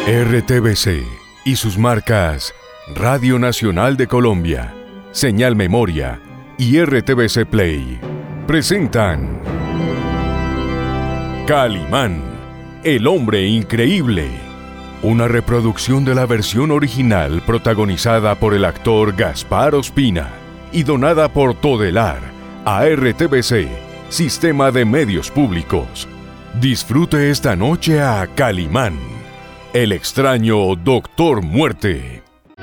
RTBC y sus marcas Radio Nacional de Colombia, Señal Memoria y RTBC Play presentan Calimán, el hombre increíble, una reproducción de la versión original protagonizada por el actor Gaspar Ospina y donada por Todelar a RTBC, Sistema de Medios Públicos. Disfrute esta noche a Calimán, el extraño Doctor Muerte.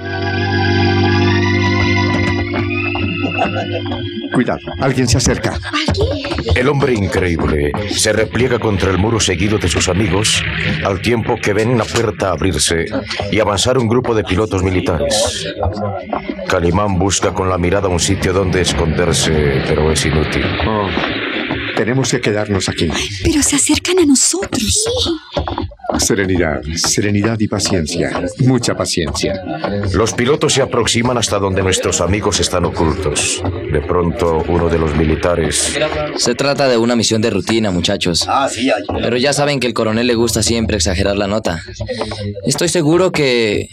Cuidado, alguien se acerca. El hombre increíble se repliega contra el muro seguido de sus amigos, al tiempo que ven la puerta abrirse y avanzar un grupo de pilotos militares. Calimán busca con la mirada un sitio donde esconderse, pero es inútil. Tenemos que quedarnos aquí. Pero se acercan a nosotros. Serenidad, serenidad y paciencia. Mucha paciencia. Los pilotos se aproximan hasta donde nuestros amigos están ocultos. De pronto, uno de los militares... Se trata de una misión de rutina, muchachos. Pero ya saben que el coronel le gusta siempre exagerar la nota. Estoy seguro que...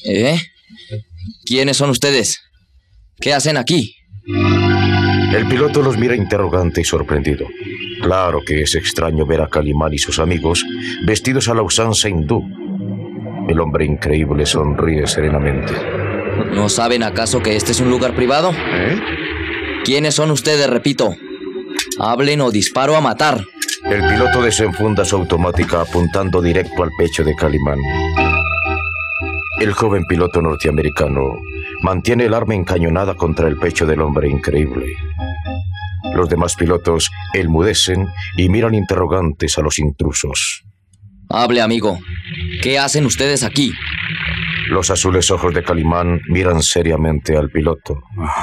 ¿Quiénes son ustedes? ¿Qué hacen aquí? El piloto los mira interrogante y sorprendido. Claro que es extraño ver a Calimán y sus amigos vestidos a la usanza hindú. El hombre increíble sonríe serenamente. ¿No saben acaso que este es un lugar privado? ¿Quiénes son ustedes, repito? Hablen o disparo a matar. El piloto desenfunda su automática apuntando directo al pecho de Calimán. El joven piloto norteamericano mantiene el arma encañonada contra el pecho del hombre increíble. Los demás pilotos enmudecen y miran interrogantes a los intrusos. Hable, amigo. ¿Qué hacen ustedes aquí? Los azules ojos de Calimán miran seriamente al piloto.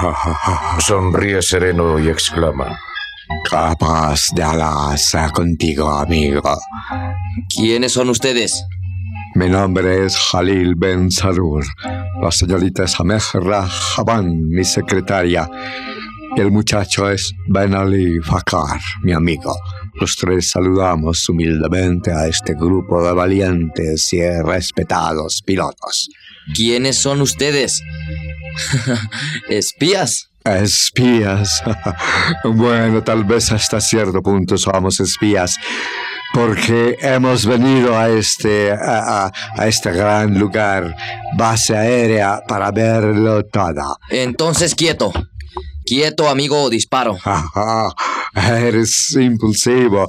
Sonríe sereno y exclama: Capaz de Alá contigo, amigo. ¿Quiénes son ustedes? Mi nombre es Jalil Ben Sarur. La señorita es Amehra Jaban, mi secretaria. El muchacho es Ben Ali Fakar, mi amigo. Los tres saludamos humildemente a este grupo de valientes y respetados pilotos. ¿Quiénes son ustedes? ¿Espías? Espías. Bueno, tal vez hasta cierto punto somos espías, porque hemos venido a este gran lugar, base aérea, para verlo todo. Entonces, quieto. Quieto, amigo, o disparo. Eres impulsivo.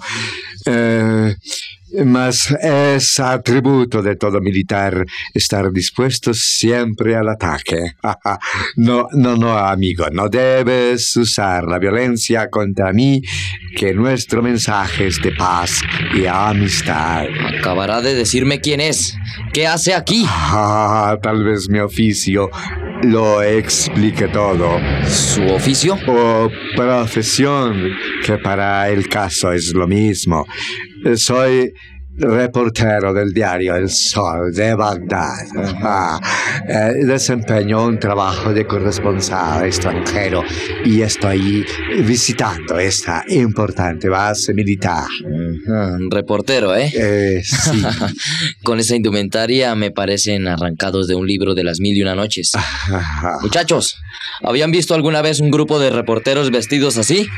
Mas es atributo de todo militar estar dispuesto siempre al ataque. No, amigo, no debes usar la violencia contra mí, que nuestro mensaje es de paz y amistad. Acabará de decirme quién es. ¿Qué hace aquí? Tal vez mi oficio lo explique todo. ¿Su oficio? O profesión, que para el caso es lo mismo. Soy reportero del diario El Sol de Bagdad. Desempeño un trabajo de corresponsal extranjero y estoy visitando esta importante base militar. Reportero, Sí. Con esa indumentaria me parecen arrancados de un libro de las 1001 noches. Muchachos, ¿habían visto alguna vez un grupo de reporteros vestidos así?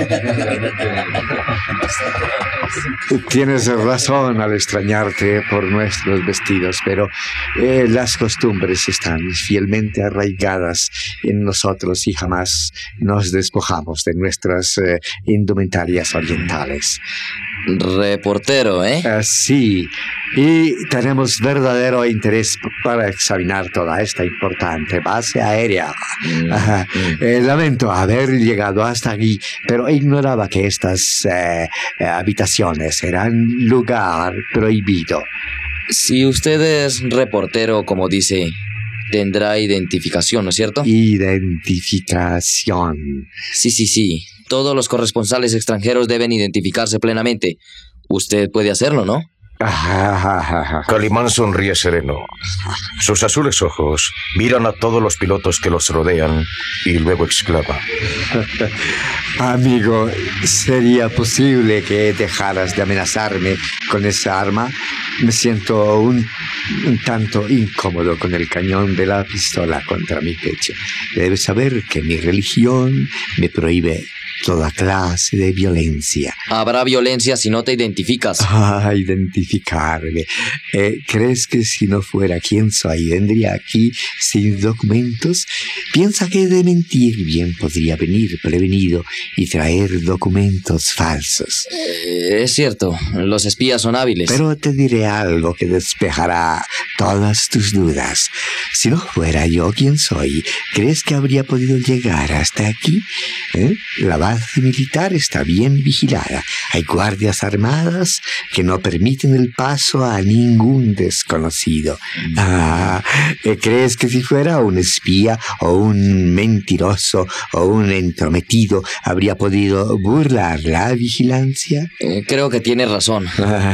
Tienes razón al extrañarte por nuestros vestidos, pero las costumbres están fielmente arraigadas en nosotros y jamás nos despojamos de nuestras indumentarias orientales. Reportero, Sí, y tenemos verdadero interés para examinar toda esta importante base aérea. Lamento haber llegado hasta aquí, pero ignoraba que estas habitaciones eran lugar prohibido. Si usted es reportero, como dice, tendrá identificación, ¿no es cierto? Identificación. Sí. Todos los corresponsales extranjeros deben identificarse plenamente. Usted puede hacerlo, ¿no? Calimán sonríe sereno. Sus azules ojos miran a todos los pilotos que los rodean y luego exclama: Amigo, ¿sería posible que dejaras de amenazarme con esa arma? Me siento un tanto incómodo con el cañón de la pistola contra mi pecho. Debes saber que mi religión me prohíbe toda clase de violencia. Habrá violencia si no te identificas. Identificarme. ¿Crees que si no fuera quien soy, vendría aquí sin documentos? Piensa que de mentir bien podría venir prevenido y traer documentos falsos. Es cierto, los espías son hábiles. Pero te diré algo que despejará todas tus dudas. Si no fuera yo quien soy, ¿crees que habría podido llegar hasta aquí? La base militar está bien vigilada. Hay guardias armadas que no permiten el paso a ningún desconocido. ¿Crees que si fuera un espía o un mentiroso o un entrometido habría podido burlar la vigilancia? Creo que tienes razón.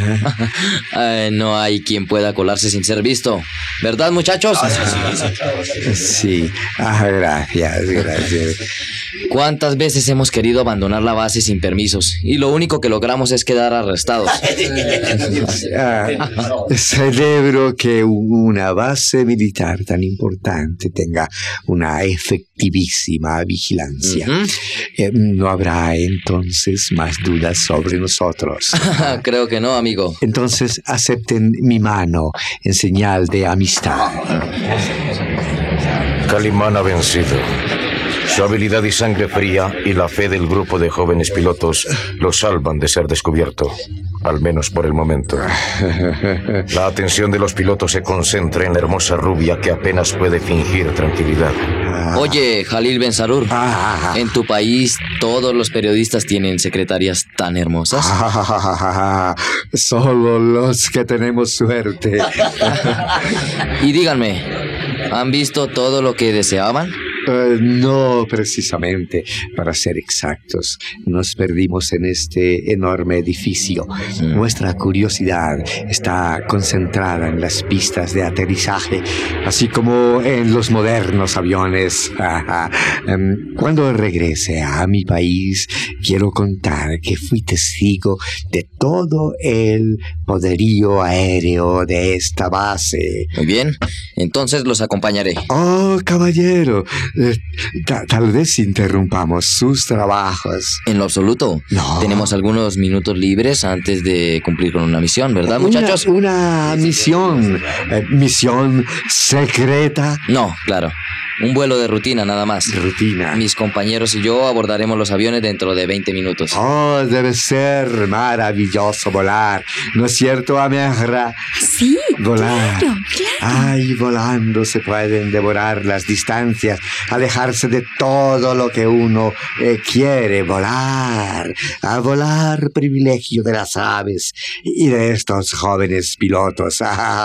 No hay quien pueda colarse sin ser visto. ¿Verdad, muchachos? Sí. Gracias. ¿Cuántas veces hemos querido abandonar la base sin permisos? Y lo único que logramos es quedar arrestados. Celebro que una base militar tan importante tenga una efectivísima vigilancia. No habrá entonces más dudas sobre nosotros. Creo que no, amigo. Entonces acepten mi mano en señal de amistad. Calimán ha vencido. Su habilidad y sangre fría y la fe del grupo de jóvenes pilotos lo salvan de ser descubierto, al menos por el momento. La atención de los pilotos se concentra en la hermosa rubia que apenas puede fingir tranquilidad. Oye, Jalil Ben Sarur, ¿en tu país todos los periodistas tienen secretarias tan hermosas? Solo los que tenemos suerte. Y díganme, ¿han visto todo lo que deseaban? No precisamente, para ser exactos. Nos perdimos en este enorme edificio. Nuestra curiosidad está concentrada en las pistas de aterrizaje, así como en los modernos aviones. Cuando regrese a mi país, quiero contar que fui testigo de todo el poderío aéreo de esta base. Muy bien, entonces los acompañaré. Oh, caballero, tal vez interrumpamos sus trabajos. En lo absoluto. No. Tenemos algunos minutos libres antes de cumplir con una misión, ¿verdad, muchachos? Una misión. ¿Misión secreta? No, claro. Un vuelo de rutina, nada más. Rutina. Mis compañeros y yo abordaremos los aviones dentro de 20 minutos. Oh, debe ser maravilloso volar. ¿No es cierto, Amegra? Sí, volar. claro. Ay, volando se pueden devorar las distancias, alejarse de todo lo que uno quiere. Volar. A volar, privilegio de las aves y de estos jóvenes pilotos.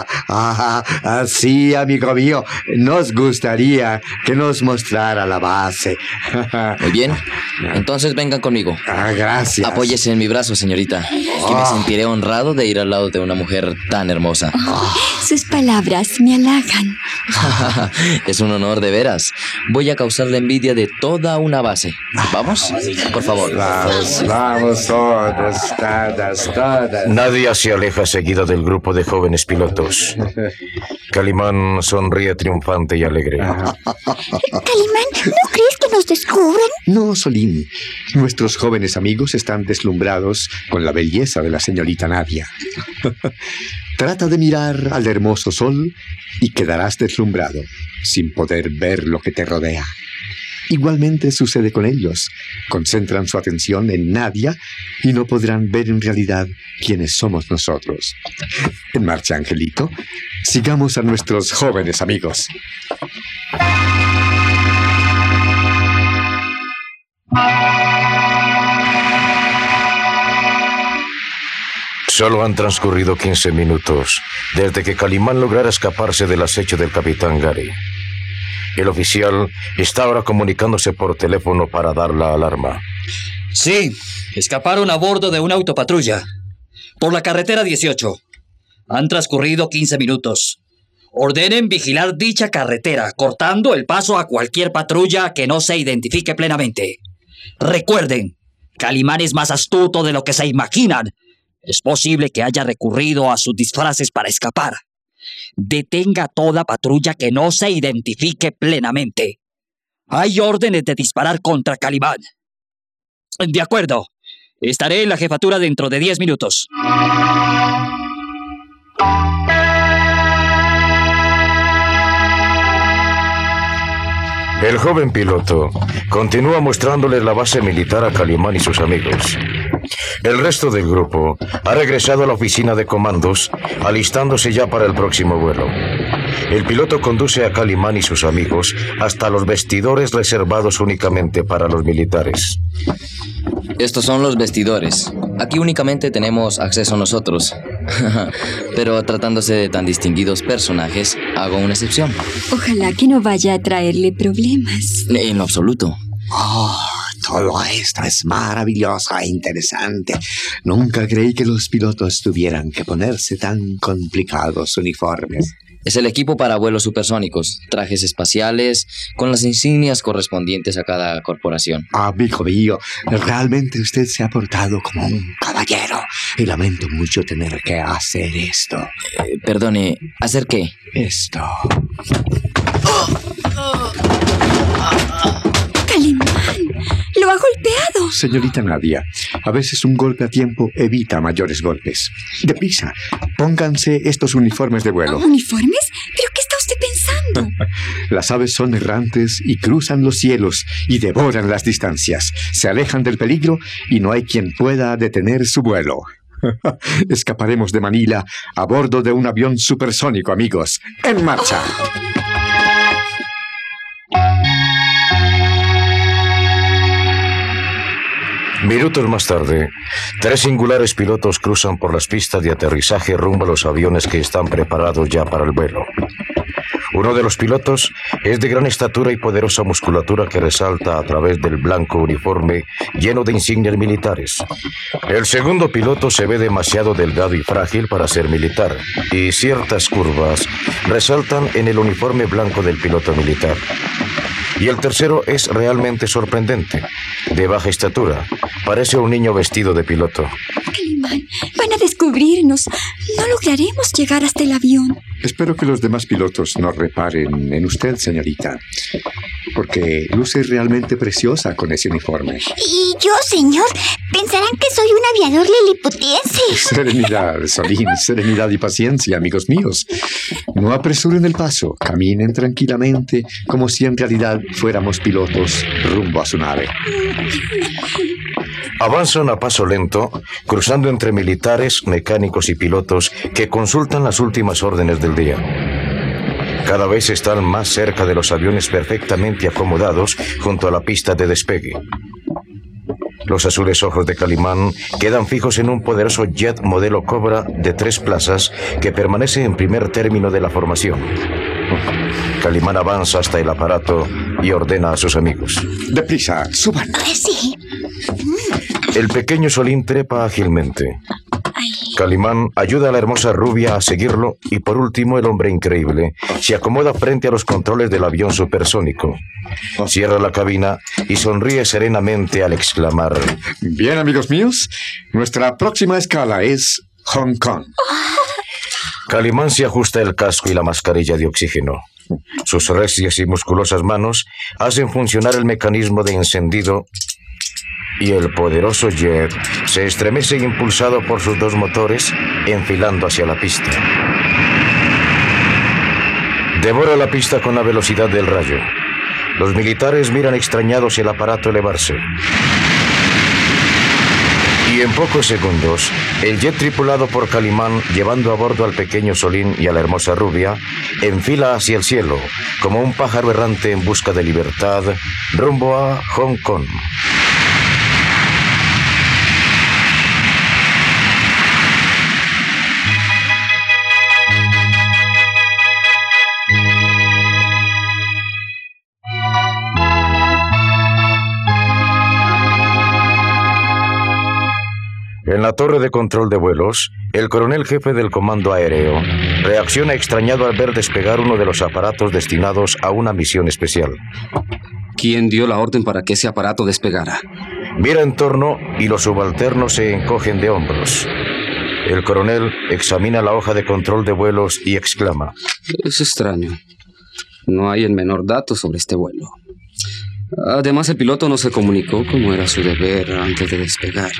Sí, amigo mío, nos gustaría que nos mostrara la base. Muy bien, entonces vengan conmigo. Gracias. Apóyese en mi brazo, señorita, que me sentiré honrado de ir al lado de una mujer tan hermosa. Sus palabras me halagan. Es un honor de veras. Voy a causar la envidia de toda una base. ¿Vamos? Por favor. Vamos todos. Nadia se aleja seguida del grupo de jóvenes pilotos. Calimán sonríe triunfante y alegre. Calimán, ¿no crees que nos descubren? No, Solín. Nuestros jóvenes amigos están deslumbrados con la belleza de la señorita Nadia. Trata de mirar al hermoso sol y quedarás deslumbrado, sin poder ver lo que te rodea. Igualmente sucede con ellos. Concentran su atención en Nadia y no podrán ver en realidad quiénes somos nosotros. En marcha, Angelito. Sigamos a nuestros jóvenes amigos. Solo han transcurrido 15 minutos desde que Calimán lograra escaparse del acecho del capitán Gary. El oficial está ahora comunicándose por teléfono para dar la alarma. Sí, escaparon a bordo de una autopatrulla por la carretera 18. Han transcurrido 15 minutos. Ordenen vigilar dicha carretera, cortando el paso a cualquier patrulla que no se identifique plenamente. Recuerden, Calimán es más astuto de lo que se imaginan. Es posible que haya recurrido a sus disfraces para escapar. Detenga toda patrulla que no se identifique plenamente. Hay órdenes de disparar contra Calimán. De acuerdo. Estaré en la jefatura dentro de 10 minutos. El joven piloto continúa mostrándoles la base militar a Calimán y sus amigos. El resto del grupo ha regresado a la oficina de comandos, alistándose ya para el próximo vuelo. El piloto conduce a Calimán y sus amigos hasta los vestidores reservados únicamente para los militares. Estos son los vestidores. Aquí únicamente tenemos acceso nosotros. Pero tratándose de tan distinguidos personajes, hago una excepción. Ojalá que no vaya a traerle problemas. En lo absoluto. Oh, todo esto es maravilloso e interesante. Nunca creí que los pilotos tuvieran que ponerse tan complicados uniformes. Es el equipo para vuelos supersónicos, trajes espaciales, con las insignias correspondientes a cada corporación. Amigo mío, realmente usted se ha portado como un caballero. Y lamento mucho tener que hacer esto. Perdone, ¿hacer qué? Esto. Calimán, lo ha golpeado. Señorita Nadia, a veces un golpe a tiempo evita mayores golpes. Deprisa, pónganse estos uniformes de vuelo. ¿Uniformes? ¿Pero qué está usted pensando? Las aves son errantes y cruzan los cielos y devoran las distancias. Se alejan del peligro y no hay quien pueda detener su vuelo. Escaparemos de Manila a bordo de un avión supersónico, amigos. ¡En marcha! Minutos más tarde, 3 singulares pilotos cruzan por las pistas de aterrizaje rumbo a los aviones que están preparados ya para el vuelo. Uno de los pilotos es de gran estatura y poderosa musculatura que resalta a través del blanco uniforme lleno de insignias militares. El segundo piloto se ve demasiado delgado y frágil para ser militar, y ciertas curvas resaltan en el uniforme blanco del piloto militar. Y el tercero es realmente sorprendente, de baja estatura. Parece un niño vestido de piloto. Calimán, van a descubrirnos. No lograremos llegar hasta el avión. Espero que los demás pilotos no reparen en usted, señorita, porque luce realmente preciosa con ese uniforme. ¿Y yo, señor? Pensarán que soy un aviador liliputiense. Serenidad, Solín, serenidad y paciencia, amigos míos. No apresuren el paso, caminen tranquilamente, como si en realidad fuéramos pilotos rumbo a su nave. Avanzan a paso lento, cruzando entre militares, mecánicos y pilotos que consultan las últimas órdenes del día. Cada vez están más cerca de los aviones perfectamente acomodados junto a la pista de despegue. Los azules ojos de Calimán quedan fijos en un poderoso jet modelo Cobra de 3 plazas que permanece en primer término de la formación. Calimán avanza hasta el aparato y ordena a sus amigos: ¡Deprisa, suban! Sí. El pequeño Solín trepa ágilmente. Calimán ayuda a la hermosa rubia a seguirlo y por último el hombre increíble se acomoda frente a los controles del avión supersónico. Cierra la cabina y sonríe serenamente al exclamar: Bien, amigos míos, nuestra próxima escala es Hong Kong. Calimán se ajusta el casco y la mascarilla de oxígeno. Sus recias y musculosas manos hacen funcionar el mecanismo de encendido y el poderoso jet se estremece impulsado por sus 2 motores, enfilando hacia la pista. Devora la pista con la velocidad del rayo. Los militares miran extrañados el aparato elevarse. Y en pocos segundos, el jet tripulado por Calimán, llevando a bordo al pequeño Solín y a la hermosa rubia, enfila hacia el cielo, como un pájaro errante en busca de libertad, rumbo a Hong Kong. En la torre de control de vuelos, el coronel jefe del comando aéreo reacciona extrañado al ver despegar uno de los aparatos destinados a una misión especial. ¿Quién dio la orden para que ese aparato despegara? Mira en torno y los subalternos se encogen de hombros. El coronel examina la hoja de control de vuelos y exclama: Es extraño. No hay el menor dato sobre este vuelo. Además, el piloto no se comunicó como era su deber antes de despegar.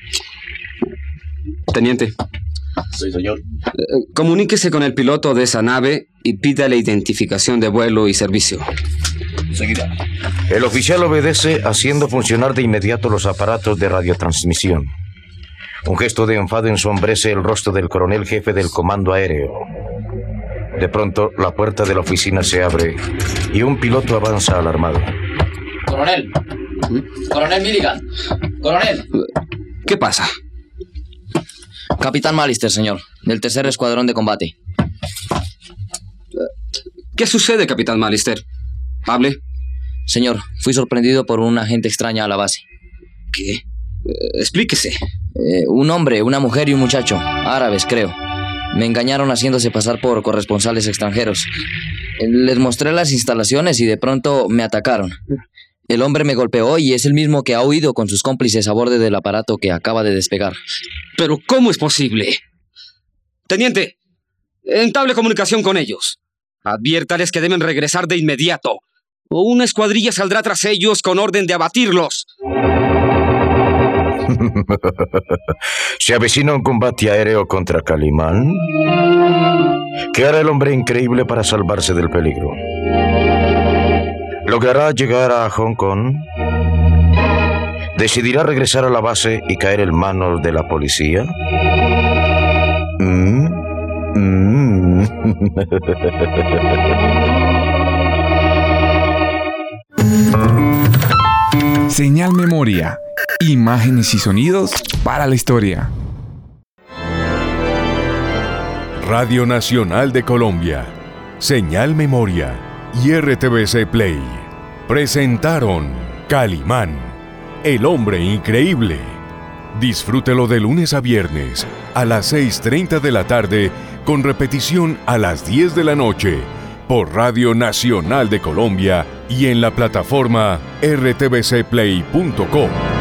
Teniente. Sí, señor. Comuníquese con el piloto de esa nave y pídale identificación de vuelo y servicio. Enseguida. El oficial obedece, haciendo funcionar de inmediato los aparatos de radiotransmisión. Un gesto de enfado ensombrece el rostro del coronel jefe del comando aéreo. De pronto, la puerta de la oficina se abre y un piloto avanza alarmado. Coronel. Coronel Milligan. Coronel. ¿Qué pasa? Capitán Malister, señor, del tercer escuadrón de combate. ¿Qué sucede, Capitán Malister? Hable. Señor, fui sorprendido por una agente extraña a la base. ¿Qué? Explíquese. Un hombre, una mujer y un muchacho, árabes, creo. Me engañaron haciéndose pasar por corresponsales extranjeros. Les mostré las instalaciones y de pronto me atacaron. El hombre me golpeó y es el mismo que ha huido con sus cómplices a bordo del aparato que acaba de despegar. ¿Pero cómo es posible? Teniente, entable comunicación con ellos. Adviértales que deben regresar de inmediato, o una escuadrilla saldrá tras ellos con orden de abatirlos. ¿Se avecina un combate aéreo contra Calimán? ¿Qué hará el hombre increíble para salvarse del peligro? ¿Logrará llegar a Hong Kong? ¿Decidirá regresar a la base y caer en manos de la policía? Señal Memoria. Imágenes y sonidos para la historia. Radio Nacional de Colombia, Señal Memoria y RTBC Play presentaron Calimán, el hombre increíble. Disfrútelo de lunes a viernes a las 6:30 de la tarde con repetición a las 10 de la noche por Radio Nacional de Colombia y en la plataforma rtbcplay.com.